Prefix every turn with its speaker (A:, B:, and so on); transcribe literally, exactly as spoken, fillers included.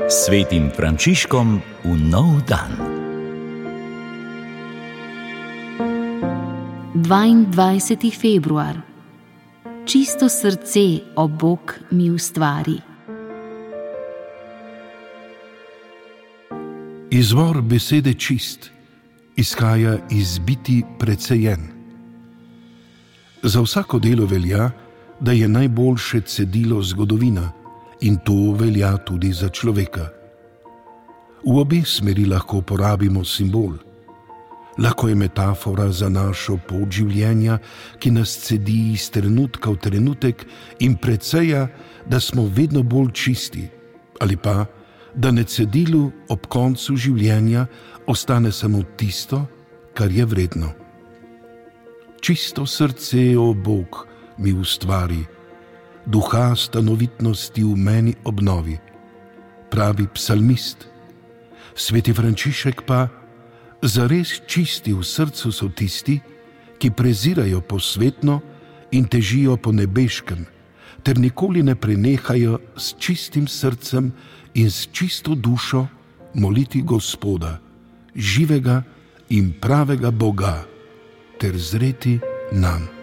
A: Svetim Frančiškom v nov dan.
B: dvaindvajseti februar. Čisto srce, o Bog, mi ustvari.
C: Izvor besede čist izhaja iz biti precejen. Za vsako delo velja, da je najboljše cedilo zgodovina, in to velja tudi za človeka. V obe smeri lahko uporabimo simbol. Lahko je metafora za našo pot življenja, ki nas cedi iz trenutka v trenutek in preceja, da smo vedno bolj čisti, ali pa, da na cedilu ob koncu življenja ostane samo tisto, kar je vredno. Čisto srce, o Bog, mi ustvari, duha stanovitnosti v meni obnovi, pravi psalmist. Sveti Frančišek pa: zares čisti v srcu so tisti, ki prezirajo posvetno in težijo po nebeškem, ter nikoli ne prenehajo s čistim srcem in s čisto dušo moliti Gospoda, živega in pravega Boga, ter zreti nam.